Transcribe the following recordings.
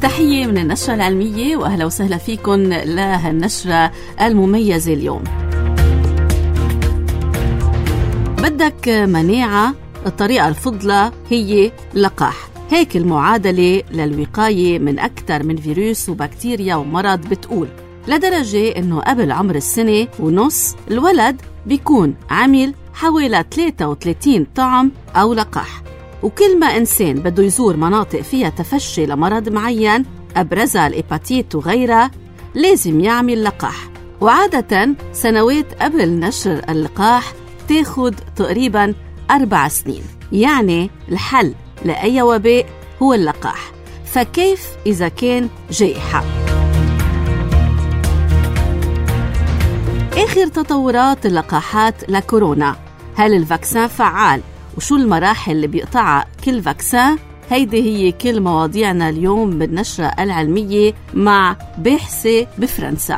تحية من النشرة العلمية وأهلا وسهلا فيكم لهالنشرة المميزة اليوم. بدك مناعة، الطريقة الفضلى هي اللقاح. هيك المعادلة للوقاية من أكثر من فيروس وبكتيريا ومرض بتقول، لدرجة إنه قبل عمر 1.5 سنة الولد بيكون عمل حوالي 33 طعم أو لقاح. وكل ما إنسان بده يزور مناطق فيها تفشي لمرض معين أبرزها الإباتيت وغيرها لازم يعمل لقاح. وعادة سنوات قبل نشر اللقاح تاخد تقريباً 4 سنين. يعني الحل لأي وباء هو اللقاح، فكيف إذا كان جائحة؟ آخر تطورات اللقاحات لكورونا، هل الفاكسين فعال؟ وشو المراحل اللي بيقطعها كل فاكسين؟ هيدي هي كل مواضيعنا اليوم بالنشرة العلمية مع باحثة بفرنسا.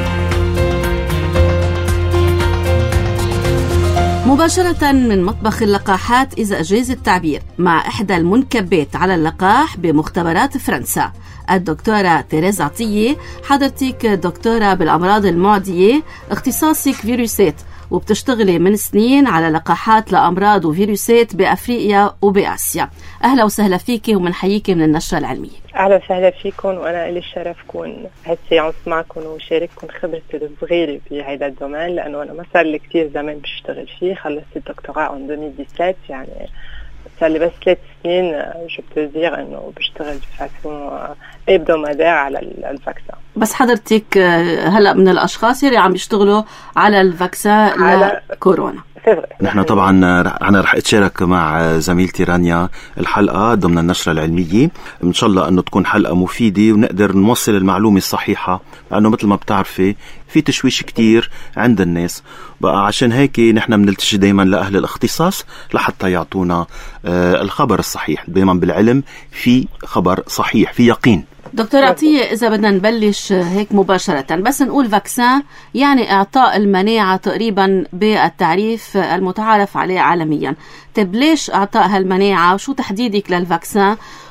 مباشرة من مطبخ اللقاحات إذا أجاز التعبير، مع إحدى المنكبات على اللقاح بمختبرات فرنسا، الدكتورة تيريز عطية. حضرتك دكتورة بالأمراض المعدية، اختصاصك فيروسات، وبتشتغلي من سنين على لقاحات لأمراض وفيروسات بأفريقيا وبآسيا. أهلا وسهلا فيكي ومنحييكي من النشرة العلمية. أهلا وسهلا فيكم، وأنا إلي الشرف كون هالسيانس معكم وشارككم خبرتي الصغيرة بهذا الدومين، لأنه أنا ما صار لي كتير زمان بشتغل فيه. خلصت الدكتوراه en 2017، يعني صار لي بس 3 سنين جو بتدير إنه بشتغل بفاسون hebdomadaire على الفاكسين. بس حضرتك هلأ من الأشخاص اللي عم يشتغلوا على الفاكسين لكورونا. نحن طبعا أنا رح أتشارك مع زميلتي رانيا الحلقة ضمن النشرة العلمية، إن شاء الله أنه تكون حلقة مفيدة ونقدر نوصل المعلومة الصحيحة، لأنه مثل ما بتعرفي في تشويش كتير عند الناس بقى. عشان هيك نحن بنلتجي دايما لأهل الاختصاص لحتى يعطونا الخبر الصحيح. دايما بالعلم في خبر صحيح، في يقين. دكتور عطية، إذا بدنا نبلش هيك مباشرة، بس نقول فاكسين يعني إعطاء المناعة تقريبا بالتعريف المتعارف عليه عالميا. طيب ليش إعطاء هالمناعة؟ وشو تحديدك للفاكسين؟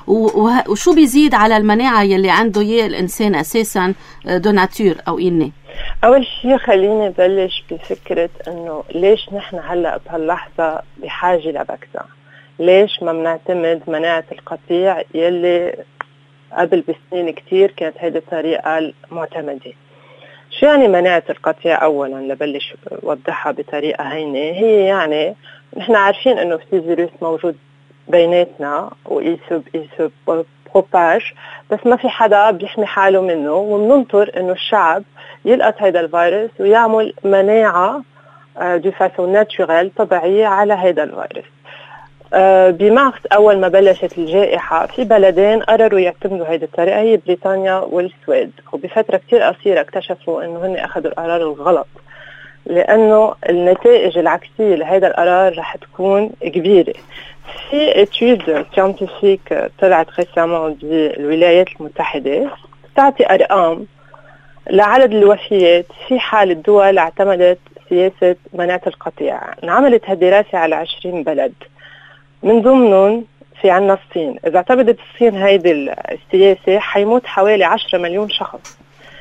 وشو بيزيد على المناعة يلي عنده الإنسان أساسا دو ناتور أو إني؟ أول شيء خليني بلش بفكرة إنه ليش نحن هلأ بهاللحظة بحاجة لفاكسين؟ ليش ما بنعتمد مناعة القطيع يلي قبل بسنين كتير كانت هذه الطريقة المعتمدة؟ شو يعني مناعة القطيع؟ أولا لبلش وضحها بطريقة هينة، هي يعني نحن عارفين إنه في فيروس موجود بيناتنا وإيسو بروباج، بس ما في حدا بيحمي حاله منه، ومننطر إنه الشعب يلقط هذا الفيروس ويعمل مناعة دو فاسون ناتشورال طبيعية على هذا الفيروس. بمارس أول ما بلشت الجائحة في بلدين قرروا يعتمدوا هذه الطريقة، هي بريطانيا والسويد، وبفترة كتير قصيرة اكتشفوا أنه هن أخذوا القرار الغلط، لأنه النتائج العكسية لهذا القرار رح تكون كبيرة. في اتيود سيانتيفيك طلعت ريسامون بالولايات المتحدة تعطي أرقام لعدد الوفيات في حال الدول اعتمدت سياسة مناعة القطيع. انعملت هالدراسة على 20 بلد، من ضمنهم في عنا الصين. إذا اعتمدت الصين هيدي السياسة حيموت حوالي 10 مليون شخص.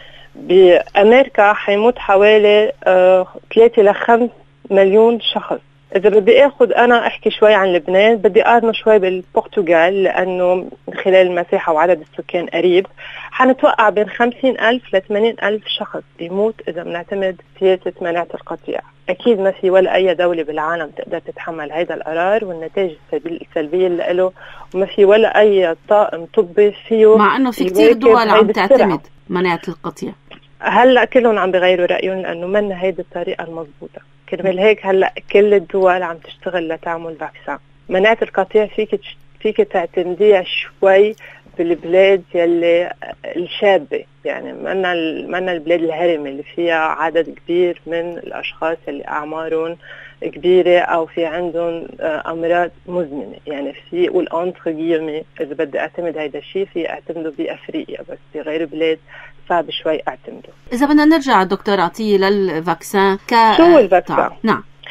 بأمريكا حيموت حوالي 3 ل 5 مليون شخص. إذا بدي أخذ أنا أحكي شوي عن لبنان، بدي أقارنه شوي بالبرتغال، لأنه من خلال المساحة وعدد السكان قريب، حنتوقع بين 50,000 ل 80,000 شخص بيموت إذا بنعتمد سياسة مناعة القطيع. أكيد ما في ولا أي دولة بالعالم تقدر تتحمل هذا القرار والنتائج السلبية اللي له، وما في ولا أي طاقم طبي فيه، مع أنه في كتير دول عم تعتمد مناعة القطيع. هلأ كلهم عم بغيروا رأيهم لأنه من هيدي الطريقة المضبوطة. كرمال هيك هلأ كل الدول عم تشتغل لتعمل فاكسين. مناعة القطيع فيك تعتمديها شوي بالبلاد يلي الشابة، يعني منا البلاد الهرمة اللي فيها عدد كبير من الأشخاص اللي أعمارهم كبيرة أو في عندهم أمراض مزمنة. يعني في قول أنتر جيمي إذا بدي أعتمد هيدا الشيء في أعتمده بأفريقيا، بس في غير بلاد صعب شوي أعتمده. إذا بدنا نرجع دكتور عطية للفاكسين شو الفاكسين؟ نعم،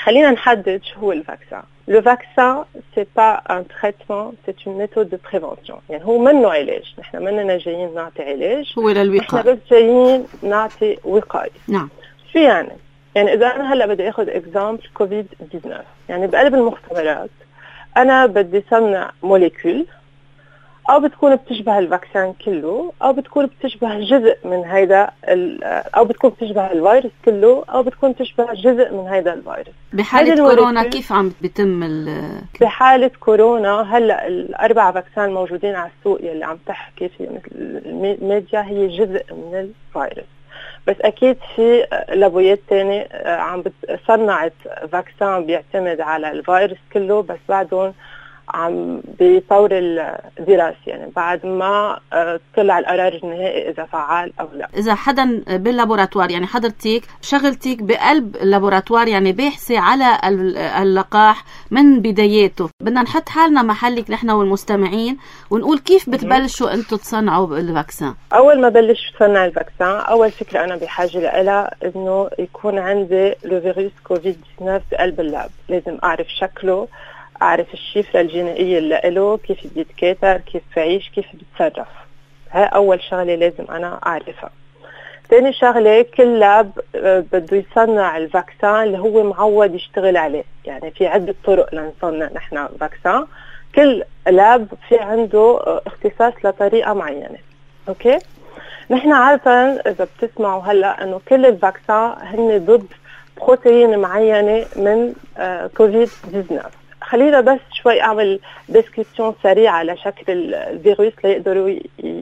خلينا نحدد شو هو الفاكسان. Le vaccin, c'est pas un traitement, c'est une méthode de prévention. يعني هو منه علاج، نحن مننا جايين نعطي علاج، هو للوقاية، نحن بس جايين نعطي وقاية. نعم. شو يعني إذا أنا هلأ بدي أخذ إكزامبل كوفيد 19، يعني بقلب المختبرات أنا بدي صنع موليكول، أو بتكون بتشبه الفاكسين كله، أو بتكون بتشبه جزء من هيدا، أو بتكون بتشبه الفيروس كله، أو بتكون بتشبه جزء من هيدا الفيروس. بحالة كورونا كيف عم بيتم بحالة كورونا هلأ ال4 فاكسين موجودين على السوق يلي عم تحكي فيه مثل الميديا هي جزء من الفيروس، بس أكيد في لابويات تاني عم صنعت فاكسين بيعتمد على الفيروس كله، بس بعدهم عم بيطور الدراسة، يعني بعد ما طلع القرار النهائي إذا فعال أو لا. إذا حدا باللابوراتوار، يعني حضرتك شغلتك بقلب اللابوراتوار، يعني بيحصي على اللقاح من بداياته، بدنا نحط حالنا محلك نحن والمستمعين ونقول كيف بتبلشوا أنتوا تصنعوا الفاكسين. أول ما بلش تصنع الفاكسين، أول فكرة أنا بحاجة لها إنه يكون عندي الفيروس كوفيد 19 بقلب اللاب. لازم أعرف شكله، أعرف الشفرة الجينية اللي له، كيف بيتكاثر، كيف بعيش، كيف بيتصرف. هاي أول شغلة لازم أنا أعرفها. تاني شغلة، كل لاب بده يصنع الفاكسين اللي هو معود يشتغل عليه، يعني في عدة طرق لنصنع نحن فاكسين، كل لاب في عنده اختصاص لطريقة معينة. أوكي؟ نحن عادة إذا بتسمعوا هلأ إنه كل الفاكسين هن ضد بروتين معينة من كوفيد 19. خلينا بس شوي أعمل ديسكريبشن سريعة لشكل الفيروس ليقدروا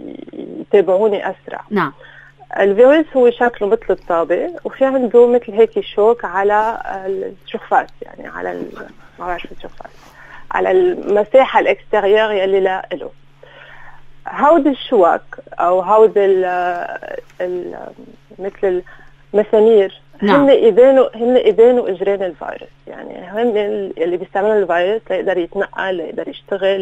يتابعوني أسرع. نعم. الفيروس هو شكله مثل الطابة، وفي عنده مثل هيك شوك على الشخفات، يعني على ما بعرف الشخفات، على المساحة الإكستيريور يلي له. هود الشوك أو هود مثل المسامير، نعم. هن إيدين وإجرين الفيروس، يعني هن اللي بيستعملوا الفيروس ليقدر يتنقل، ليقدر يشتغل،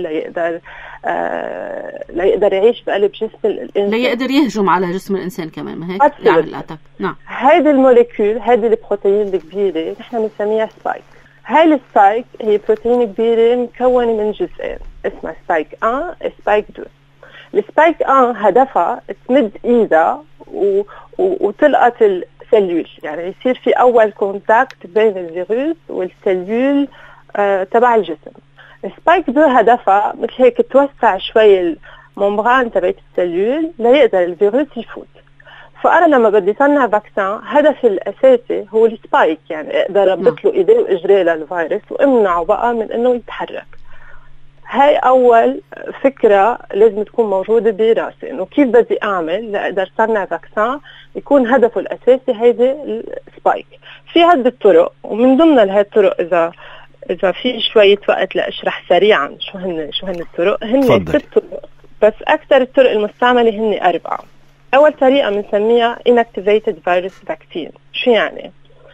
ليقدر يعيش بقلب جسم الإنسان، ليقدر يهجم على جسم الإنسان كمان، ما هيك يعمل الأتاك. نعم. هيدي الموليكول، هيدي البروتين الكبيرة نحن بنسميها سبايك. هاي السبايك هي بروتين كبيرة مكونة من جزئين، اسمها سبايك 1 سبايك 2. السبايك 1 هدفها تمد إيدها وتلقط السلول، يعني يصير في أول كونتاكت بين الفيروس والسلول تبع الجسم. السبايك 2 هدفها مثل هيك توسع شوي الممبران تبعت السلول ليقدر الفيروس يفوت. فأنا لما بدي صنع فاكسين، هدفي الأساسي هو السبايك، يعني أقدر أربط له إيديه وإجريه للفيروس وأمنعه بقى من إنه يتحرك. هاي أول فكرة لازم تكون موجودة براسي، إنه كيف بدي أعمل لأقدر صنع فاكسين يكون هدفه الأساسي هيدي السبايك. في عدة طرق، ومن ضمن هاي الطرق إذا في شوية وقت لأشرح سريعا شو هن الطرق. هن 6 طرق، بس أكثر الطرق المستعملة هن 4. أول طريقة بنسميها inactivated virus vaccine. شو يعني؟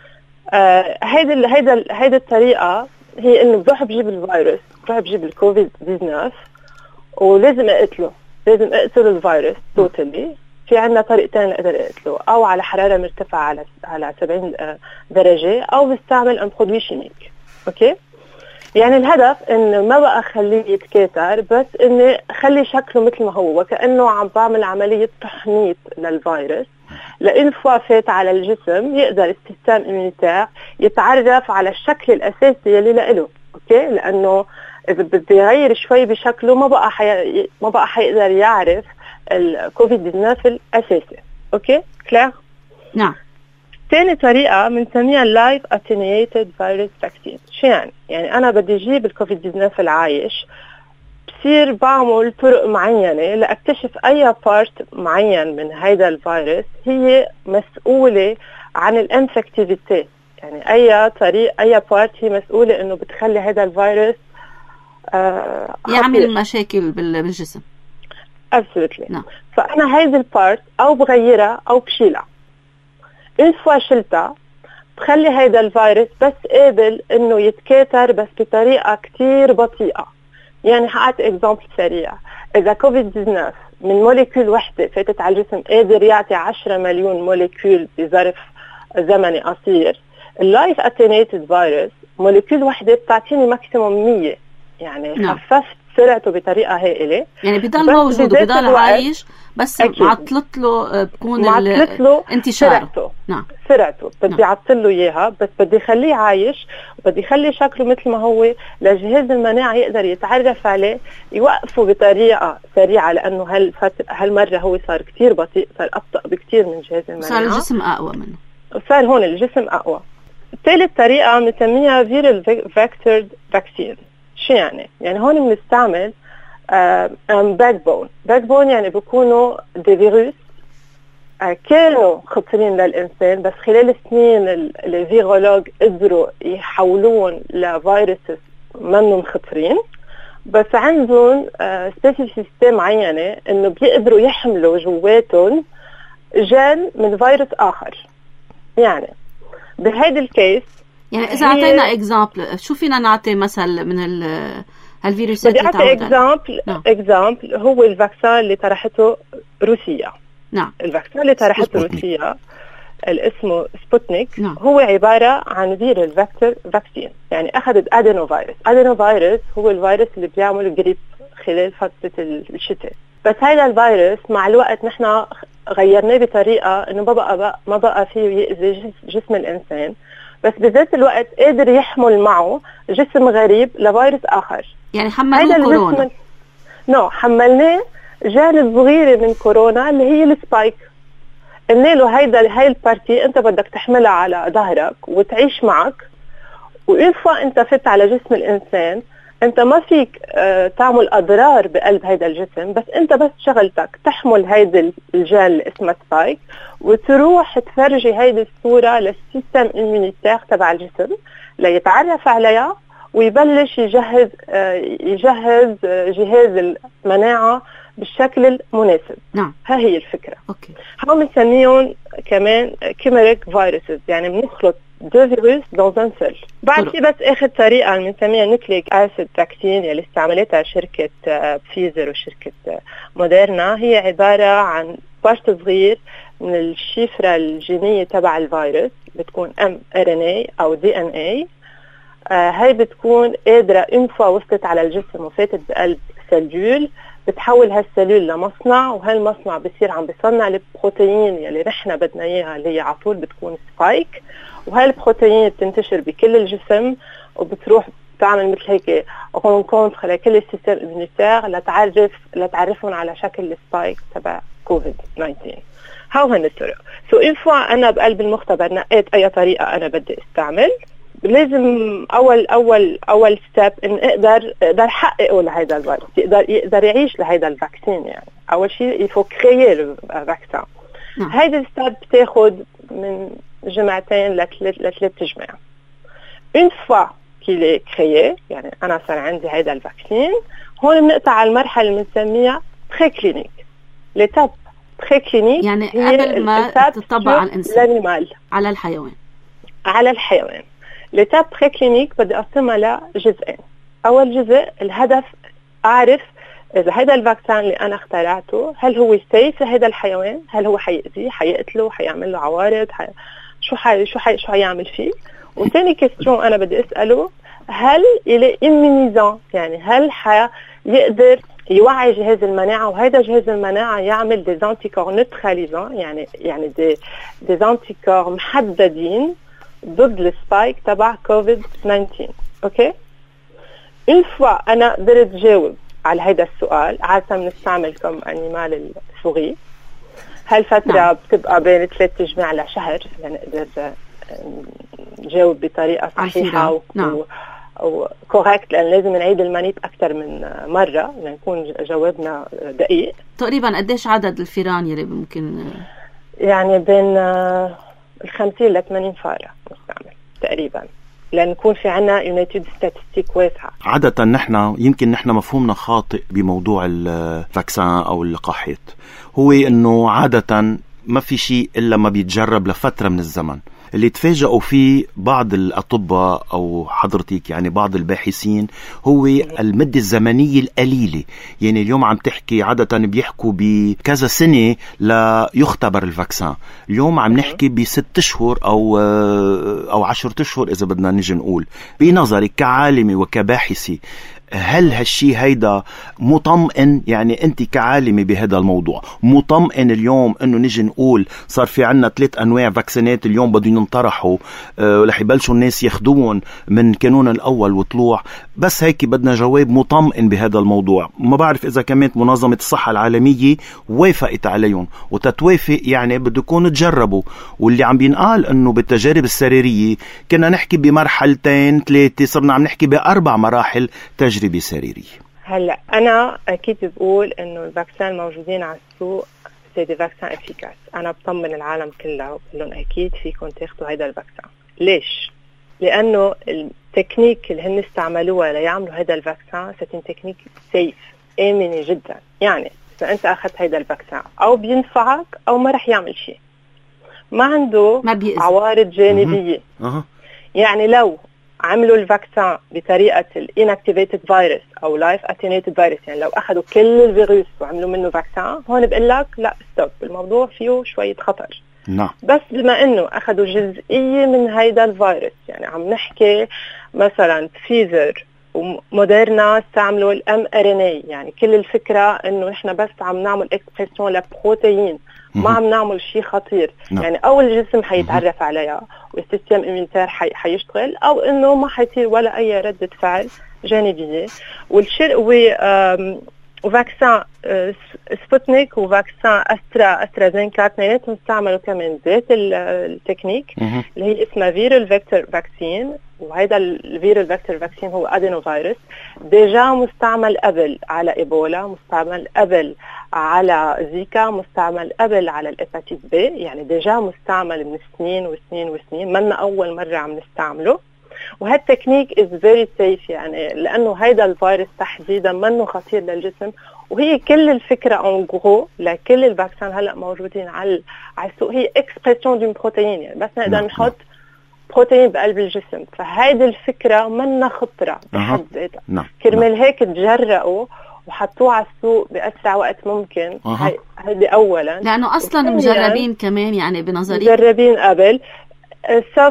هيدا الطريقة هي إنه بروح بجيب الفيروس، بروح بجيب الكوفيد 19 ولازم أقتله الفيروس توتالي. في عنا طريقتين لأقدر أقتله، أو على حرارة مرتفعة على 70 درجة، أو بستعمل أن برودوي شيميك. أوكي؟ يعني الهدف إنه ما بقى خليه يتكاثر، بس إنه خلي شكله مثل ما هو، وكأنه عم بعمل عملية تحنيط للفيروس، لأن فوا فات على الجسم يقدر السيستم إيميونيتير يتعرف على الشكل الأساسي يلي له. أوكي؟ لأنه إذا بده يغير شوي بشكله ما بقى حيقدر يعرف الكوفيد 19 الأساسي. أوكي؟ كلير؟ نعم. ثاني طريقة بنسميها Live Attenuated Virus Vaccine. شو يعني؟ يعني أنا بدي أجيب الكوفيد 19 العايش، بصير بعمل طرق معينة لأكتشف أي بارت معين من هيدا الفيروس هي مسؤولة عن الانفكتيفيتي، يعني أي بارت هي مسؤولة إنه بتخلي هيدا الفيروس يعمل مشاكل بالجسم. Absolutely. نعم. فأنا هيدا البارت أو بغيرها أو بشيلها. إن فوا شلتها بخلي هيدا الفيروس بس قابل إنه يتكاثر، بس بطريقة كتير بطيئة. يعني حقعت إكزامبل سريع، إذا كوفيد 19 من موليكول وحدة فاتت على الجسم قادر يعطي 10 مليون موليكول بظرف زمني قصير، اللايف اتينيتد فيروس موليكول وحده بتعطيني ماكسيموم 100. يعني خففت سرعته بطريقه هائله، يعني بضل موجود وبضل عايش، بس معطلت له بكون انتشاره. نعم سرعته بدي اعطل له اياها، بس بدي اخليه عايش وبدي اخلي شكله مثل ما هو لجهاز المناعه يقدر يتعرف عليه، يوقفه بطريقه سريعه، لانه هالمره هو صار كتير بطيء، صار ابطا بكتير من جهاز المناعه، صار الجسم اقوى منه، وصار هون الجسم اقوى. ثالث طريقه بنسميها فيرال فيكتورد فاكسين. شو يعني هون بنستعمل باك بون يعني بيكونوا دي فيروس كانوا خطرين للإنسان، بس خلال السنين الفيرولوج قدروا يحولون لفيروس منهم خطرين، بس عندهم سبيسيفيستي معينة إنه بيقدروا يحملوا جواتهم جين من فيروس آخر. يعني بهذا الكيس، يعني إذا أعطينا إكزامبل، شو فينا نعطي مثل من هالفيروسات اللي تعودنا؟ إكزامبل هو الفاكسين اللي طرحته روسيا. نعم. الفاكسين اللي طرحته روسيا اسمه سبوتنيك. نعم. هو عبارة عن فيرال فيكتور فاكسين، يعني أخذت أدينو فيروس هو الفيروس اللي بيعمل جريب خلال فترة الشتاء. بس هذا الفيروس مع الوقت نحن غيرناه بطريقة إنه ما بقى فيه يأذي جسم الإنسان، بس بذات الوقت قادر يحمل معه جسم غريب لفيروس آخر. يعني حملوه كورونا؟ حملناه جانب صغيرة من كورونا اللي هي السبايك. قلنا له هاي البارتي انت بدك تحملها على ظهرك وتعيش معك، وإن فوا انت فت على جسم الإنسان انت ما فيك تعمل أضرار بقلب هيدا الجسم، بس انت بس شغلتك تحمل هيدا الجين اللي اسمه سبايك وتروح تفرجي هيدي الصورة للسيستم إيمونيتير تبع الجسم ليتعرف عليها ويبلش يجهز جهاز المناعة بالشكل المناسب. نعم. ها هي الفكرة. أوكي. هم بنسميهم كمان كيميريك فيروسز، يعني بنخلط دو فيروس dans un seul. بعد في بس آخر طريقة اللي بنسميها نيوكليك أسيد فاكسين اللي استعملتها شركة فيزر وشركة موديرنا. هي عبارة عن بارت صغير من الشفرة الجينية تبع الفيروس، بتكون mRNA أو DNA. هاي بتكون قادرة إن فوا وصلت على الجسم وفاتت بقلب سلول، بتحول هالسلول لمصنع، وهالمصنع بصير عم بيصنع البروتين يلي نحن بدنا اياها اللي هي على طول بتكون سبايك، وهالبروتين بتنتشر بكل الجسم وبتروح بتعمل مثل هيك رونكونتر لكل السيستم إيمونيتير لتعرفهم على شكل السبايك تبع كوفيد 19. هاو هن الطرق. إن فوا أنا بقلب المختبر نقيت أي طريقة أنا بدي استعمل، لازم اول ستيب ان اقدر احققه لهذا الفيروس، يقدر يعيش لهذا الفاكسين. يعني اول شيء يفو كريي الفاكسين. هيدا الستيب بتاخد من جمعتين لثلاث جمع. اون فوا كيلي كريي، يعني انا صار عندي هيدا الفاكسين، هون بنقطع على المرحله اللي بنسميها بري كلينيك. ليتاب بري كلينيك يعني قبل ما تطبق على الانسان، على الحيوان. ليتاب بري كلينيك بدي أقسمها لجزئين. أول جزء الهدف أعرف إذا هذا الفاكسين اللي أنا اخترعته هل هو سيف لهذا الحيوان، هل هو حيأذيه، حيقتله، حيعمل له عوارض، شو حيعمل فيه. وثاني كيستيون أنا بدي أسأله هل إلي إيمونيزان، يعني هل يقدر يوعي جهاز المناعة، وهذا جهاز المناعة يعمل دي أنتيكور نوتراليزان، يعني دي أنتيكور محددين ضد السبايك تبع كوفيد 19. اوكي. إن فوا انا قدرت جاوب على هذا السؤال، عادة بنستعمل كم انيمال السوري، هالفترة بتبقى بين 3 جمع لشهر لنقدر نجاوب بطريقة صحيحة وكوريكت، لأن لازم نعيد المانيت أكثر من مرة لنكون جوابنا دقيق. تقريبا قديش عدد الفيران يلي ممكن؟ يعني بين 50 ل 80 فارة مستعمل تقريبا، لأن يكون في عنا يونيتد ستاتستيك واسعة. عادة يمكن نحن مفهومنا خاطئ بموضوع الفاكسين أو اللقاحات، هو إنه عادة ما في شيء إلا ما بيتجرب لفترة من الزمن. اللي تفاجئوا فيه بعض الأطباء أو حضرتك يعني بعض الباحثين هو المدة الزمنية القليلة. يعني اليوم عم تحكي عادة بيحكوا بكذا سنة ليختبر الفاكسان، اليوم عم نحكي ب6 أشهر أو 10 أشهر إذا بدنا نجي نقول. بنظرك كعالمة وكباحثة، هل هالشي هيدا مطمئن؟ يعني انت كعالمة بهذا الموضوع مطمئن اليوم انه نجي نقول صار في عنا 3 انواع فاكسينات اليوم بدهم ينطرحوا ورح يبلشوا الناس ياخدوهم من كانون الاول وطلوع؟ بس هيك بدنا جواب مطمئن بهذا الموضوع. ما بعرف اذا كانت منظمة الصحة العالمية وافقت عليهم، وتتوافق يعني بده يكونوا تجربوا. واللي عم بينقال انه بالتجارب السريرية كنا نحكي بمرحلتين 3، صرنا عم نحكي ب4 مراحل تجربة سريرية. هلا أنا أكيد بقول إنه الفاكسين الموجودين على السوق سي دي فاكسين إفيكاس. أنا بطمن العالم كله وبقول لهم أكيد فيكم تاخدوا هيدا الفاكسين. ليش؟ لأنه التكنيك اللي هن استعملوها ليعملوا هيدا الفاكسين ستين تكنيك سيف، آمنة جدا. يعني إذا أنت أخذت هيدا الفاكسين أو بينفعك أو ما رح يعمل شيء، ما عنده عوارض جانبية. يعني لو عملوا الفاكسين بطريقة الانكتيفيتد فيروس أو لايف اتينيتد فيروس، يعني لو أخذوا كل الفيروس وعملوا منه فاكسين، هون بقول لك لا ستوب، الموضوع فيه شوية خطر. نعم. بس بما إنه أخذوا جزئية من هيدا الفيروس، يعني عم نحكي مثلا فيزر وموديرنا استعملوا mRNA، يعني كل الفكرة إنه نحن بس عم نعمل إكسبريسيون لبروتين، ما عم نعمل شيء خطير. يعني أو الجسم حيتعرف عليها والسيستم إيميونيتير حيشتغل، أو إنه ما حيصير ولا أي ردة فعل جانبية. والشيء وفاكسان سبوتنيك وفاكسان أسترازينيكا اثنيناتهم استعملوا كمان ذات التكنيك اللي هي اسمها فيرال فيكتور فاكسين. وهذا الفيرال فيكتور فاكسين هو أدينو فيروس، ديجا مستعمل قبل على إيبولا، مستعمل قبل على زيكا، مستعمل قبل على الهيباتيت بي، يعني ديجا مستعمل من سنين وسنين وسنين، منا أول مرة عم نستعمله. وهالتكنيك is very safe، يعني لأنه هيدا الفيروس تحديدا منه خطير للجسم. وهي كل الفكرة أنغو لكل الفاكسين هلأ موجودين على السوق هي اكسبريسيون دون بروتين، يعني بس نقدر نحط بروتين بقلب الجسم. فهيدي الفكرة منها خطرة بحد ذاتها. كرمال هيك تجرأوا وحطوه على السوق بأسرع وقت ممكن. هيدي أولا لأنه أصلا مجربين كمان، يعني بنظري مجربين قبل. صف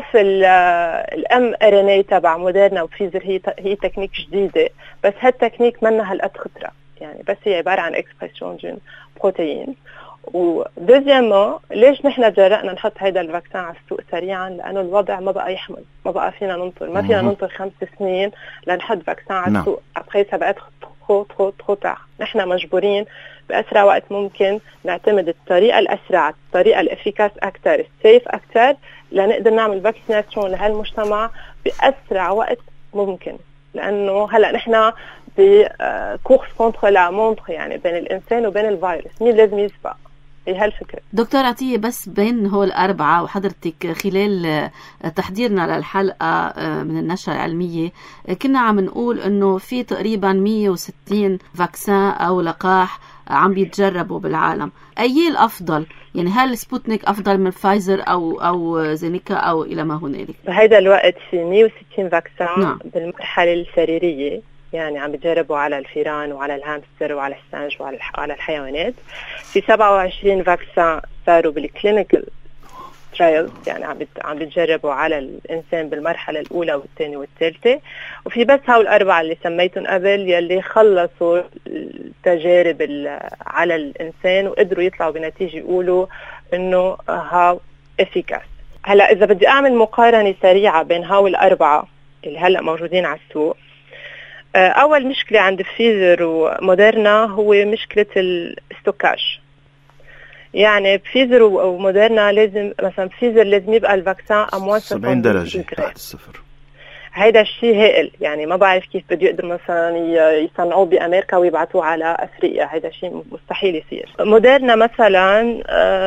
mRNA تبع موديرنا وفيزر هي تكنيك جديدة، بس هالتكنيك منها هالقد خطرة، يعني بس هي عبارة عن اكسبريسيون جين بروتين. ودوزيامون ليش نحن جرأنا نحط هيدا الفاكسين على السوق سريعا؟ لأنه الوضع ما بقى يحمل، ما بقى فينا ننطر، ما فينا ننطر 5 سنين لنحط فاكسين على السوق. أبخي سبقت خطر. نحن مجبورين بأسرع وقت ممكن نعتمد الطريقة الأسرع، الطريقة الأفيكاس أكتر، السيف أكتر، لنقدر نعمل فاكسيناسيون لهالمجتمع بأسرع وقت ممكن. لأنه هلأ نحن بكورس كونتر لا مونتر، يعني بين الإنسان وبين الفيروس، مين لازم يسبق؟ هي هالفكرة. دكتور عطية، بس بين هول 4 وحضرتك خلال تحضيرنا للحلقة من النشرة العلمية كنا عم نقول إنه في تقريبا 160 فاكسين أو لقاح عم بيتجربوا بالعالم. أي الأفضل؟ يعني هل سبوتنيك أفضل من فايزر أو زينيكا أو إلى ما هنالك؟ بهذا الوقت في 160 فاكسين بالمرحلة السريرية، يعني عم بيجربوا على الفيران وعلى الهامستر وعلى السنج وعلى الحيوانات. في 27 فاكسين صاروا بالكلينيكال ترايلز، يعني عم بيتجربوا على الإنسان بالمرحلة الأولى والثانية والثالثة. وفي بس هول 4 اللي سميتهم قبل يلي خلصوا التجارب على الإنسان وقدروا يطلعوا بنتيجة يقولوا إنه هاو إفيكاس. هلأ إذا بدي أعمل مقارنة سريعة بين هول 4 اللي هلأ موجودين على السوق، أول مشكلة عند فيزر وموديرنا هو مشكلة الاستوكاج. يعني بفيزر وموديرنا لازم مثلا فيزر لازم يبقى الفاكسين أموال 70 درجة تحت الصفر. هيدا الشيء هائل، يعني ما بعرف كيف بده يقدر مثلا يصنعوه بأمريكا ويبعثوه على أفريقيا، هيدا شيء مستحيل يصير. موديرنا مثلا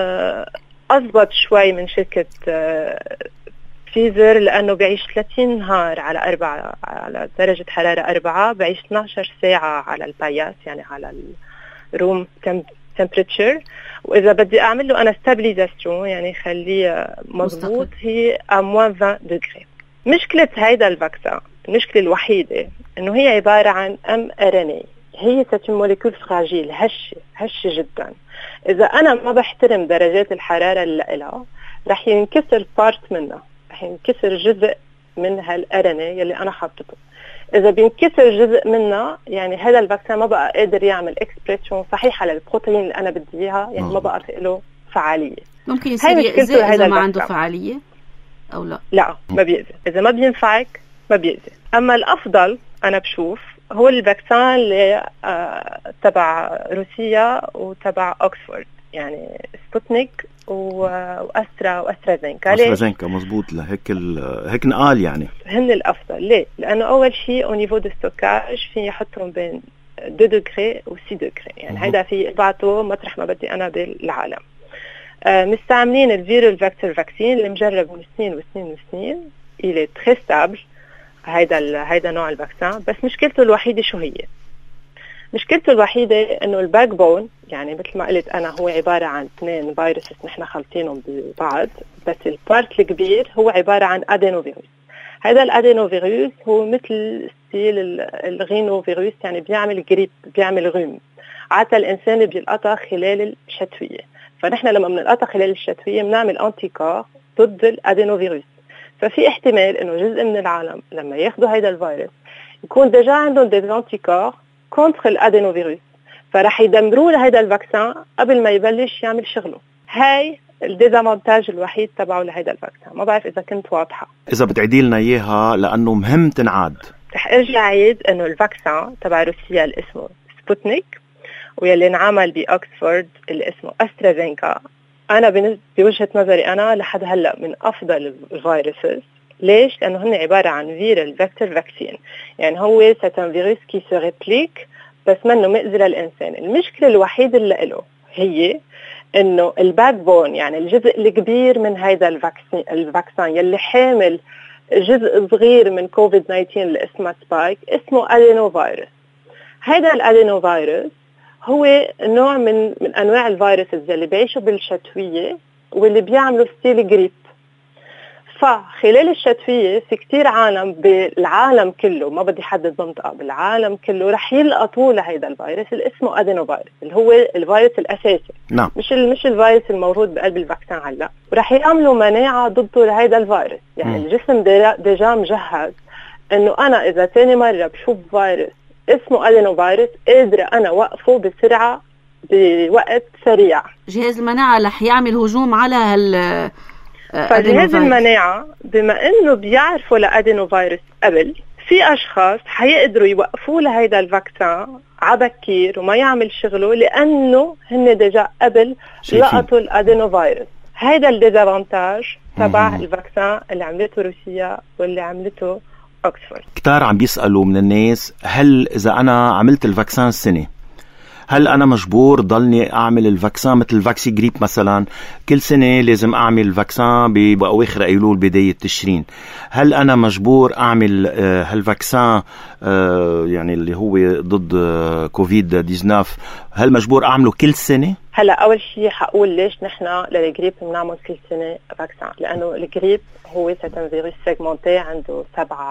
أضبط شوي من شركة فيزر، لأنه بيعيش 30 نهار على درجة حرارة 4، بيعيش 12 ساعة على الباياس، يعني على الروم temperature، وإذا بدي أعمل له أنا stabilization يعني خليه مضبوط هي à moins 20 degrés. مشكلة هيدا الفاكسين المشكلة الوحيدة إنه هي عبارة عن mRNA، هي c'est une molécule fragile هشة جدا. إذا أنا ما بحترم درجات الحرارة اللي لها رح ينكسر بارت منها، رح ينكسر جزء من هالRNA يلي أنا حاطته. إذا بينكسر جزء منها يعني هذا الفاكسين ما بقى قادر يعمل إكسبريشن صحيحة للبروتين اللي أنا بدي إياها، يعني ما بقى له فعالية. ممكن يصير يأذي إذا ما عنده فعالية أو لا؟ لا ما بيأذي، إذا ما بينفعك ما بيأذي. أما الأفضل أنا بشوف هو الفاكسين اللي تبع روسيا وتبع أكسفورد، يعني سبوتنيك وأسترازينكا مزبوط. هيك نقال يعني هن الأفضل. ليه؟ لأنه أول شيء au niveau de stockage في يحطهم بين 2 degrés و 6 degrés، يعني هيدا في بعته مطرح ما بدي أنا بالعالم. مستعملين الفيرال فاكتور فاكسين اللي مجرب من سنين وسنين وسنين، il est très stable. هيدا نوع الفاكسين، بس مشكلته الوحيدة شو هي؟ مشكلته الوحيدة إنه الباك بون، يعني مثل ما قلت أنا هو عبارة عن 2 فيروس نحن خلطينهم ببعض، بس البارت الكبير هو عبارة عن أدينوفيروس. هذا الأدينوفيروس هو مثل ستيل الغينوفيروس، يعني بيعمل جريب، بيعمل غيم. عادة الإنسان بيلقطها خلال الشتوية، فنحن لما بنلقطها خلال الشتوية بنعمل أنتيكار ضد الأدينوفيروس. ففي احتمال إنه جزء من العالم لما ياخدوا هذا الفيروس يكون ديجا عندهم دي أنتيكار كونتر الادينوفيروس، فرح يدمروا لهذا الفاكسين قبل ما يبلش يعمل شغله. هاي الديزامونتاج الوحيد تبعه لهذا الفاكسين. ما بعرف اذا كنت واضحه. اذا بتعيدي لنا اياها لانه مهم تنعاد. رح ارجع عيد انه الفاكسين تبع روسيا اللي اسمه سبوتنيك واللي انعمل باكسفورد اللي اسمه أسترازينكا، انا بوجهه نظري انا لحد هلا من افضل الفيروسز. ليش؟ لأنه هن عبارة عن فيرال فاكتور فاكسين، يعني هو سيتان فيروس كي سو ريبليك بس منه مؤذي للإنسان. المشكلة الوحيدة اللي له هي إنه الباك بون، يعني الجزء الكبير من هذا الفاكسين يلي حامل جزء صغير من كوفيد 19 اللي اسمه سبايك، اسمه أدينو فيروس. هذا الأدينو فيروس هو نوع من أنواع الفيروس اللي بيعيشوا بالشتوية واللي بيعملوا ستيل جريب. فخلال الشتوية في كتير عالم بالعالم كله، ما بدي حدد منطقة، بالعالم كله رح يلقطوا لهيدا الفيروس اللي اسمه أدينوفيروس اللي هو الفيروس الأساسي. نعم. مش الفيروس الموجود بقلب الفاكسين هلا، ورح يعملوا مناعة ضده لهيدا الفيروس. يعني الجسم ديجا مجهز إنه أنا إذا تاني مرة بشوف فيروس اسمه أدينوفيروس قادرة أنا وقفه بسرعة بوقت سريع. جهاز المناعة رح يعمل هجوم على فجهاز المناعة بما انه بيعرفوا لأدينوفيروس قبل، في اشخاص حيقدروا يوقفوا لهيدا الفاكسين عبكير وما يعمل شغله لانه هن ديجا قبل لقطوا الأدينوفيروس. هيدا الديزافانتاج تبع الفاكسين اللي عملته روسيا واللي عملته أكسفورد. كتار عم بيسألوا من الناس، هل اذا انا عملت الفاكسين السنة هل أنا مجبور ضلني أعمل الفاكسين مثل فاكسي جريب مثلا كل سنة لازم أعمل الفاكسين بأواخر أيلول بداية تشرين؟ هل أنا مجبور أعمل هالفاكسين يعني اللي هو ضد كوفيد 19 هل مجبور أعمله كل سنة؟ هلا أول شيء حقول ليش نحن للجريب بنعمل كل سنة فاكسين، لأنه الجريب هو سيتان فيروس سيجمنتي عنده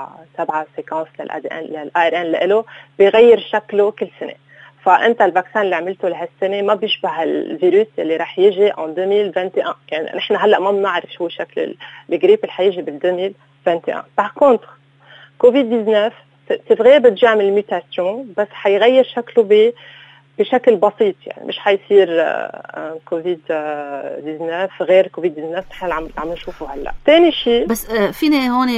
7 سيكونس للARN لإله بيغير شكله كل سنة. فأنت الفاكسين اللي عملته لهالسنة ما بيشبه الفيروس اللي رح يجي en 2021. يعني نحن هلأ ما بنعرف شو شكل الجريب اللي حيجي بال 2021. par contre كوفيد 19 c'est vrai بده يعمل ميوتاسيون بس حيغير شكله بشكل بسيط، يعني مش حيصير كوفيد 19 غير كوفيد 19 نحن عم نشوفه هلا. ثاني شيء بس فيني هون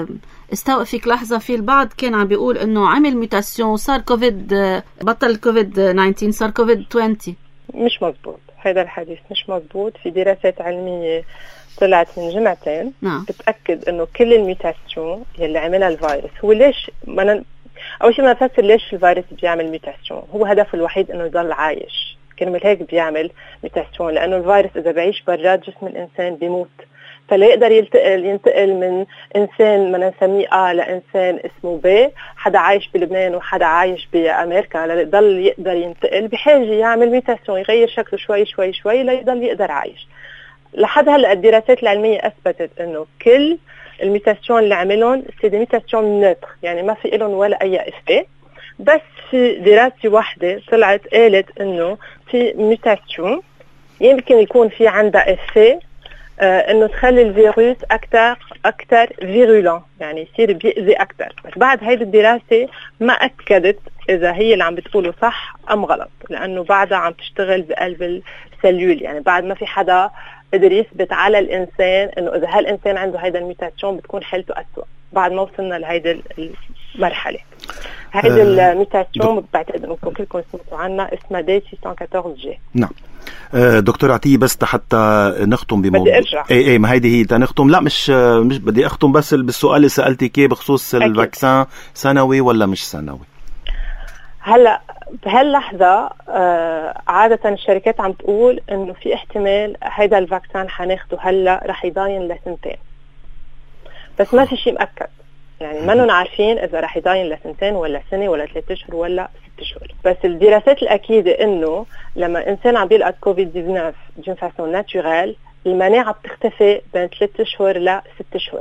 استوقفك لحظة. في البعض كان عم بيقول انه عمل ميوتاسيون صار كوفيد، بطل كوفيد 19 صار كوفيد 20. مش مزبوط، هذا الحديث مش مزبوط. في دراسات علمية طلعت من جمعتين بتأكد انه كل الميوتاسيون يلي عملها الفيروس هو ليش اول شيء ما نفسر ليش الفيروس بيعمل ميوتاسيون. هو هدفه الوحيد انه يضل عايش، كرمال هيك بيعمل ميوتاسيون، لانه الفيروس اذا بعيش برات جسم الانسان بيموت. فلا يقدر ينتقل من إنسان ما نسميه A لإنسان اسمه B، حدا عايش بلبنان وحدا عايش بأمريكا ليضل يقدر ينتقل، بحاجة يعمل ميتاسيون يغير شكله شوي شوي شوي ليضل يقدر عايش. لحد هلا الدراسات العلمية أثبتت إنه كل الميتاسيون اللي عملهم سي دي ميتاسيون نوتر، يعني ما في لهم ولا أي إفكت. بس في دراسة واحدة طلعت قالت إنه في ميتاسيون يمكن يكون في عندها إفكت إنه تخلي الفيروس أكثر فيرولان، يعني يصير بيأذي أكثر. بس بعد هيدي الدراسة ما أكدت إذا هي اللي عم بتقوله صح أم غلط، لأنه بعدها عم تشتغل بقلب السلول، يعني بعد ما في حدا قدر يثبت على الإنسان إنه إذا هالإنسان عنده هيدا الميتاسيون بتكون حالته أسوأ. بعد ما وصلنا لهيدا المرحلة هيدا الميتاسيون بعتقد إنكم كلكم سمعتوا عنها، اسمها D614G. نعم دكتور عطية، بس حتى نختم بموضوع بدي ارجع ما هيدي هي تنختم. لا مش بدي اختم، بس بالسؤال اللي سألتك بخصوص الفاكسان سنوي ولا مش سنوي. هلا بهاللحظة عادة الشركات عم تقول انه في احتمال هيدا الفاكسان حناخده هلا رح يضاين لسنتين، بس ما في شيء مؤكد، يعني ما نحن عارفين اذا رح يضاين لسنتين ولا سنة ولا 3 أشهر ولا 6 أشهر. بس الدراسات الأكيدة انه لما انسان عم بيلقى كوفيد 19 دون فاسون ناتورال المناعة بتختفي بين 3 أشهر ل 6 أشهر.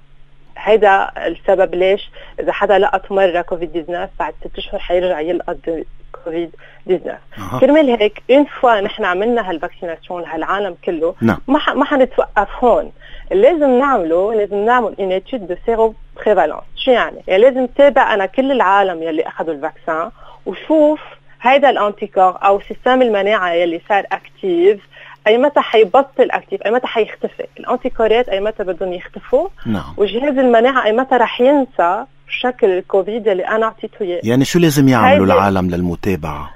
هيدا السبب ليش إذا حدا لقط مرة كوفيد 19 بعد 6 أشهر حيرجع يلقط كوفيد 19. كرمال هيك إن فوا نحن عملنا هالفاكسيناسيون هالعالم كله ما حنتوقف هون. اللي لازم نعمله لازم نعمل une étude de séroprévalence. شو يعني لازم تابع أنا كل العالم يلي أخذوا الفاكسان وشوف هيدا الانتيكور أو سيستم المناعة يلي صار أكتيف أي متى حيبطل أكتيف، أي متى حيختفي الأنتيكورات، أي متى بدهم يختفوا. وجهاز المناعة أي متى رح ينسى شكل الكوفيد اللي أنا أعطيته إياه. يعني شو لازم يعملوا العالم للمتابعة؟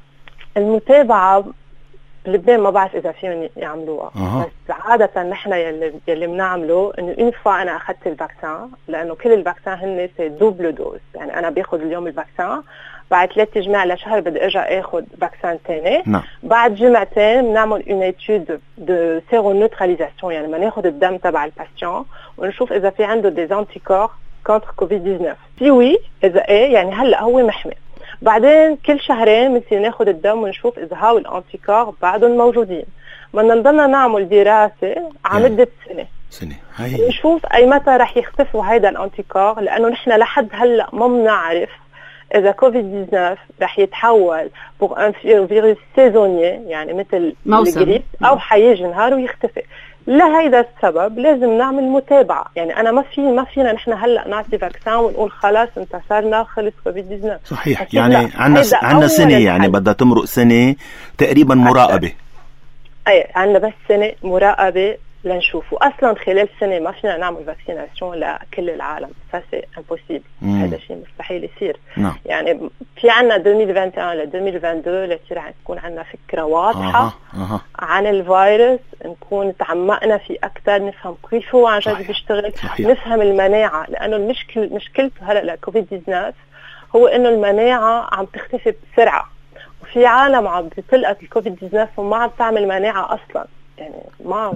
المتابعة بلبنان ما بعرف إذا فيهم يعملوها. بس عادة نحن يلي بنعمله إنه إن فوا أنا أخذت الفاكسان، لأنه كل الفاكسان هن سي دوبل دوز، يعني أنا بياخد اليوم الفاكسان بعد 3 جمعة لشهر بدي ارجع اخذ فاكسان ثاني. بعد جمعتين بنعمل اون ايتود دو سيرو نوتراليزاسيون، يعني بناخذ الدم تبع الباسيون ونشوف اذا في عنده دي انتيكور كونتر كوفيد 19. في وي اذا ايه يعني هلا هو محمي. بعدين كل شهرين بنصير ناخذ الدم ونشوف اذا هاو الانتيكور بعدهم موجودين. بدنا نضلنا نعمل دراسة على مدة سنة نشوف اي متى رح يختفوا هيدا الانتيكور، لانه نحن لحد هلا ما بنعرف إذا كوفيد 19 رح يتحول بور ان فيروس سيزونيي يعني مثل الجريب أو حيجي نهار ويختفي. لهيدا السبب لازم نعمل متابعة، يعني أنا ما فينا نحن هلأ نعطي فاكسان ونقول خلاص انتصرنا خلص كوفيد 19. صحيح، يعني عنا سنة، يعني بدها تمرق سنة تقريبا مراقبة. أي عنا بس سنة مراقبة لنشوفه. أصلا خلال سنة ما فينا نعمل فاكسيناسيون لكل العالم، فسي امبوسيبل. هذا شيء مستحيل يصير. يعني في عنا 2021 ل 2022 لتصير تكون عنا فكرة واضحة عن الفيروس، نكون تعمقنا فيه أكثر، نفهم كيف هو عن جد بيشتغل، نفهم المناعة، لأنه مشكلته هلأ لكوفيد 19 هو إنه المناعة عم تختفي بسرعة، وفي عالم عم بتلقط الكوفيد 19 وما عم تعمل مناعة أصلا، يعني ما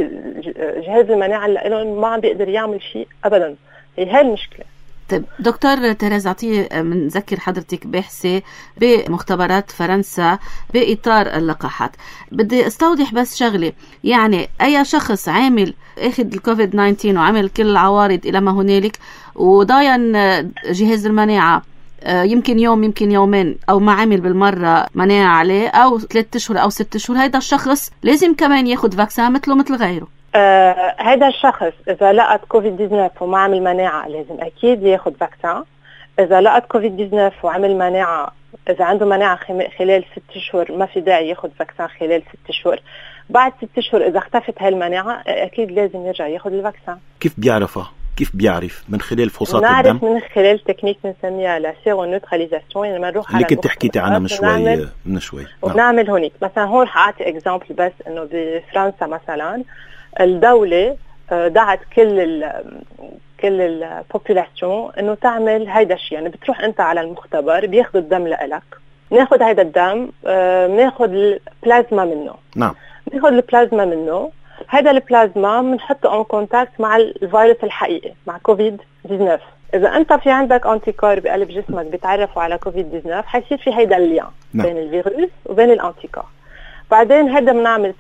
جهاز المناعة اللي ما عم بيقدر يعمل شيء أبدا. هي المشكلة. طيب دكتور تيريز عطية، منذكر حضرتك باحثة بمختبرات فرنسا بإطار اللقاحات. بدي استوضح بس شغلة، يعني أي شخص عامل أخذ الكوفيد 19 وعمل كل العوارض إلى ما هنالك وضاين جهاز المناعة يمكن يوم يمكن يومين أو ما عمل بالمرة مناعة عليه أو 3 أشهر أو 6 أشهر، هيدا الشخص لازم كمان ياخد فاكسان مثله مثل غيره. هذا الشخص إذا لقت كوفيد 19 وما عمل مناعة لازم أكيد ياخد فاكسان. إذا لقت كوفيد 19 وعمل مناعة، إذا عنده مناعة خلال 6 أشهر ما في داعي ياخد فاكسان خلال 6 أشهر. بعد 6 أشهر إذا اختفت هالمناعة أكيد لازم يرجع ياخد الفاكسان. كيف بيعرفها؟ كيف بيعرف؟ من خلال فحوصات الدم؟ نعرف من خلال تكنيك بنسميها لا سيرو نوتراليزاسيون، يعني بنروح اللي كنت حكيتي عنها من شوي ونعمل هونيك. مثلا هون حاعطي اكزامبل بس انه بفرنسا مثلا الدولة دعت كل البوبولاسيون انه تعمل هيدا الشيء، يعني بتروح انت على المختبر بياخذوا الدم لإلك، ناخذ هيدا الدم، ناخذ البلازما منه. نعم. ناخذ البلازما منه، هذا البلازما بنحطه اون كونتاكت مع الفيروس الحقيقي، مع كوفيد 19. اذا انت في عندك انتيكور بقلب جسمك بيتعرفوا على كوفيد 19، حيصير في هيدا اللين بين الفيروس وبين الانتيكور. بعدين هذا بنعمل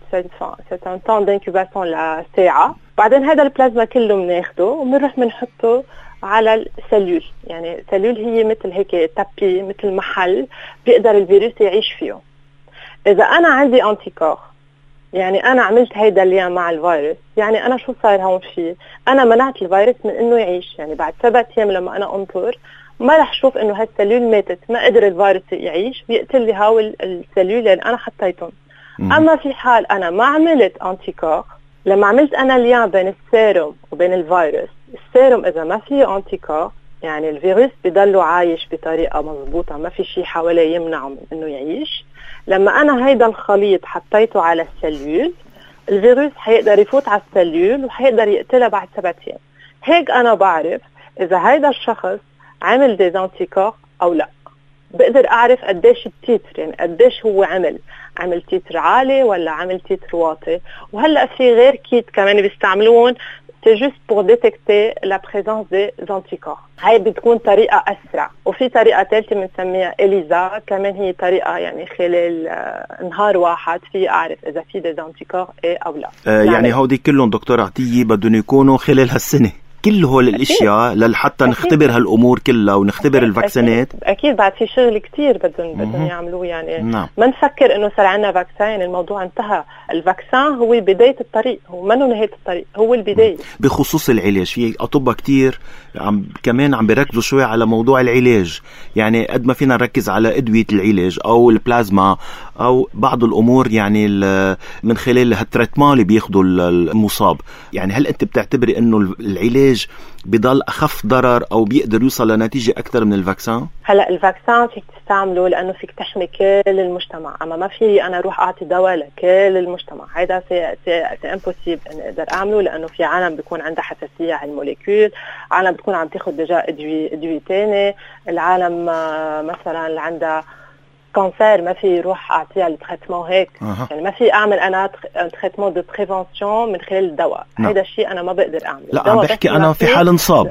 سيتان طون دانكوباسيون لساعه. بعدين هذا البلازما كله بناخده وبنروح بنحطه على السلول. يعني السلول هي مثل هيك تابي، مثل محل بيقدر الفيروس يعيش فيه. اذا انا عندي انتيكور، يعني انا عملت هيدا اللين مع الفيروس، يعني انا شو صار هون فيه؟ انا منعت الفيروس من انه يعيش. يعني بعد 7 ايام لما انا انطر ما رح شوف انه هالسلول ماتت، ما قدر الفيروس يعيش، بيقتل لي هاو السلول اللي انا حطيتهم. اما في حال انا ما عملت انتيكور، لما عملت انا اللين بين السيروم وبين الفيروس، السيروم اذا ما فيه انتيكور يعني الفيروس بيضله عايش بطريقه مضبوطه، ما في شيء حواليه يمنعه من انه يعيش. لما انا هيدا الخليط حطيته على السلول، الفيروس حيقدر يفوت على السلول وحيقدر يقتلها بعد 7 ايام. هيك انا بعرف اذا هيدا الشخص عمل دي انتيكور او لا. بقدر اعرف قديش التيتر، يعني قديش هو عمل تيتر عالي ولا عمل تيتر واطي. وهلا في غير كيت كمان بيستعملون، c'est juste pour détecter la présence des anticorps. هاي بتكون طريقة أسرع. وفي طريقة ثالثة بنسميها إليزا، كمان هي طريقة يعني خلال نهار واحد في أعرف إذا في des anticorps إيه أو لا. يعني هودي كلهم دكتور عطية بدهم يكونوا خلال هالسنة، كل هول الاشياء لحتى نختبر هالامور كلها ونختبر الفاكسينات. اكيد بعد في شغل كتير بدهم يعملوه. يعني ما نفكر انه صار عندنا فاكسين، يعني الموضوع انتهى. الفاكسين هو بدايه الطريق، هو منه نهايه الطريق، هو البدايه. بخصوص العلاج في اطباء كتير كمان عم بيركزوا شوي على موضوع العلاج، يعني قد ما فينا نركز على ادويه العلاج او البلازما او بعض الامور، يعني من خلال هالتريتمان اللي بياخده المصاب. يعني هل انت بتعتبري انه العلاج بضل أخف ضرر أو بيقدر يوصل لنتيجة أكثر من الفاكسان؟ هلأ الفاكسان فيك تستعمله لأنه فيك تحمي كل المجتمع، أما ما في أنا أروح أعطي دواء لكل المجتمع. هذا سي امبوسيبل أن أقدر أعمله، لأنه في عالم بيكون عندها حساسية على الموليكول، عالم بتكون عم تاخد دجا ادوية تاني، العالم مثلا اللي عندها كانسير ما في يروح اعطيها التريتمون هيك. يعني ما في اعمل انا تريتمون دو بريفونسيون من خلال الدواء. هذا الشيء انا ما بقدر اعمله. لا عم بحكي انا في حال انصاب.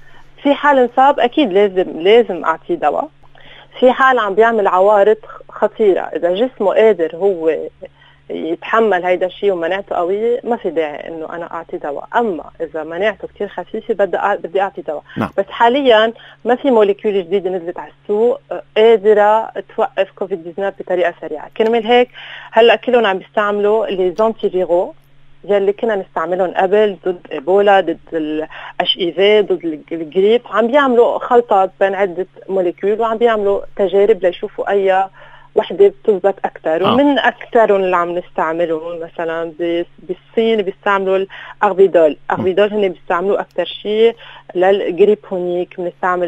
في حال انصاب اكيد لازم اعطيه دواء. في حال عم بيعمل عوارض خطيره، اذا جسمه قادر هو يتحمل هيدا الشيء ومناعته قوية، ما في داعي انه انا اعطي دواء. اما اذا مناعته كتير خفيفة بدي اعطي دواء. بس حاليا ما في موليكول جديدة نزلت على السوق قادرة توقف كوفيد 19 بطريقة سريعة. كرمال هيك هلا كلهم عم بيستعملوا لي زانتي فيرو يلي كنا نستعملهم قبل ضد ايبولا، ضد الاتش اي في، ضد الجريب. عم بيعملوا خلطات بين عدة موليكول وعم بيعملوا تجارب ليشوفوا اي وحدة بتزبط أكتر. ومن أكترهم اللي عم نستعملهم مثلا بالصين بيستعملوا الأربيدول. الأربيدول هن بيستعملوا أكتر شيء للجريبونيك، بنستعمل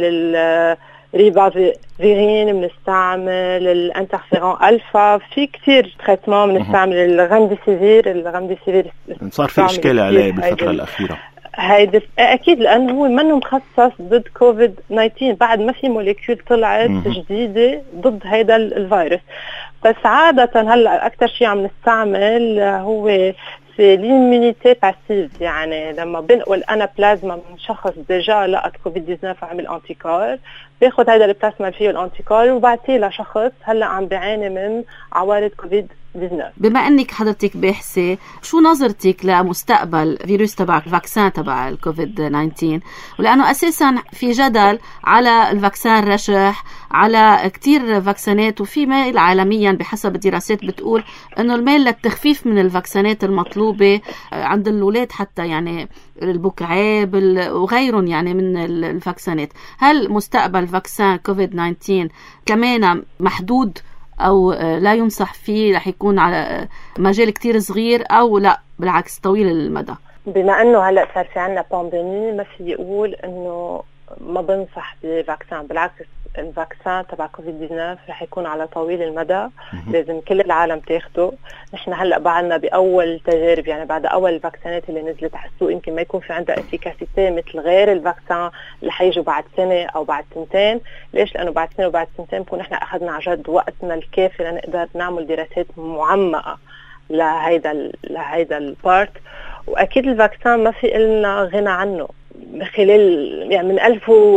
الريبافيرين، بنستعمل الانترفيرون ألفا، في كتير تريتمون بنستعمل الرمديسيفير صار في إشكال عليه بالفترة الأخيرة. هيدا أكيد لأنه هو منه مخصص ضد كوفيد 19، بعد ما في موليكول طلعت جديدة ضد هيدا الفيروس. بس عادة هلأ أكتر شيء عم نستعمل هو l'immunité passive، يعني لما بنقل أنا بلازما من شخص ديجا لقت كوفيد 19 عمل أنتيكور، باخد هيدا البلازما فيه الأنتيكور وبعطيه لشخص هلأ عم بيعاني من عوارض كوفيد 19. بما أنك حضرتك باحثة، شو نظرتك لمستقبل فيروس تبع الفاكسان تبع الكوفيد 19؟ ولأنه أساسا في جدل على الفاكسان رشح، على كتير فاكسانات، وفي ميل عالميا بحسب الدراسات بتقول أنه الميل للتخفيف من الفاكسانات المطلوبة عند الأولاد حتى، يعني البكعاب وغيرهم يعني من الفاكسانات. هل مستقبل فاكسان كوفيد 19 كمان محدود أو لا ينصح فيه، رح يكون على مجال كتير صغير، أو لا بالعكس طويل المدى؟ بما أنه هلأ صار في عنا بانديمي، ما في يقول أنه ما بنصح بفاكسان. بالعكس الفاكسان تبع كوفيد 19 رح يكون على طويل المدى، لازم كل العالم تاخده. نحن هلأ بعدنا بأول تجارب، يعني بعد أول الفاكسانات اللي نزلت على السوق يمكن ما يكون في عندها افيكاسيتي مثل غير الفاكسان اللي حيجوا بعد سنة أو بعد سنتين. ليش؟ لأنه بعد سنة وبعد سنتين بكون نحن أخذنا عن جد وقتنا الكافي لنقدر نعمل دراسات معمقة لهيدا البارت. واكيد الفاكسان ما في إلنا غنى عنه. خلال يعني من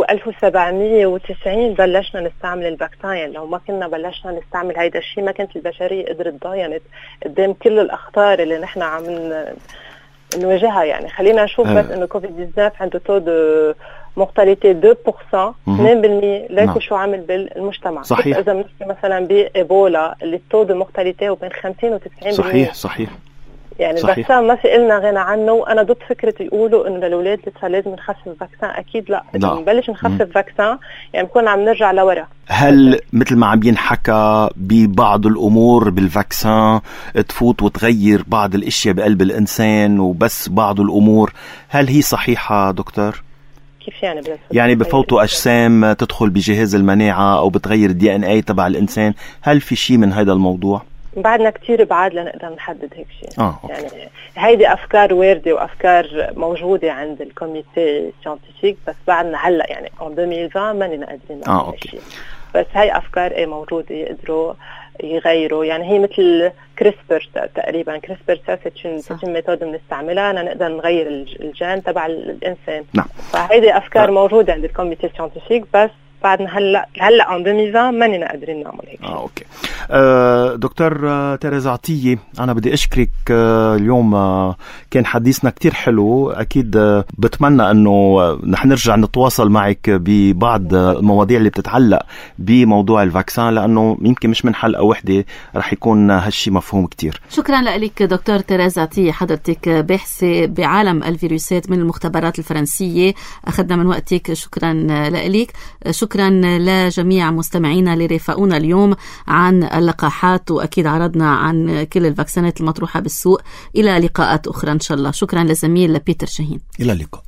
1790 بلشنا نستعمل الفاكسان. يعني لو ما كنا بلشنا نستعمل هيدا الشيء ما كانت البشرية قدرت ضاينت قدام كل الأخطار اللي نحن عم نواجهها. يعني خلينا نشوف بس إنه كوفيد 19 عنده تو دو مورتاليتي 2%، 2%. ليكو شو عامل بالمجتمع. صحيح. إذا بنحكي مثلا بإيبولا اللي التو دو مورتاليتي بين 50 و 90%. صحيح. يعني الفاكسان ما في إلنا غنى عنه. وأنا ضد فكرة يقولوا إنه للأولاد لسه لازم نخفف الفاكسان. أكيد لا. إذا نبلش نخفف الفاكسان يعني بنكون عم نرجع لورا. هل مثل ما عم ينحكى ببعض الأمور بالفاكسان تفوت وتغير بعض الأشياء بقلب الإنسان وبس بعض الأمور، هل هي صحيحة دكتور؟ كيف يعني؟ يعني بفوتوا أجسام تدخل بجهاز المناعة أو بتغير DNA تبع الإنسان، هل في شيء من هذا الموضوع؟ بعدنا كتير بعد لنقدر نحدد هيك شيء. أوكي. يعني هيدي أفكار واردة وأفكار موجودة عند الكوميتي سيانتيفيك، بس بعدنا هلأ يعني en 2020 ما لنا قادرين نعمل شيء. بس هاي أفكار موجودة يقدروا يغيروا. يعني هي مثل كريسبر تقريبا. كريسبر c'est une ميثود بنستعملها نقدر نغير الجين تبع الإنسان. نعم. فهيدي أفكار موجودة عند الكوميتي سيانتيفيك، بس بعدنا هلا en 2020 ما لنا قادرين نعمل هيك. اوكي. دكتور تيريز عطية، انا بدي اشكرك اليوم. كان حديثنا كتير حلو. اكيد بتمنى انه نحن نرجع نتواصل معك ببعض المواضيع اللي بتتعلق بموضوع الفاكسان، لانه يمكن مش من حلقة واحدة رح يكون هالشي مفهوم كتير. شكرا لك دكتور تيريز عطية، حضرتك باحثة بعالم الفيروسات من المختبرات الفرنسية. اخذنا من وقتك. شكرا لك. شكرا لجميع مستمعينا اللي رافقونا اليوم عن اللقاحات، وأكيد عرضنا عن كل الفاكسينات المطروحة بالسوق. إلى لقاءات أخرى إن شاء الله. شكرا لزميل بيتر شاهين. إلى اللقاء.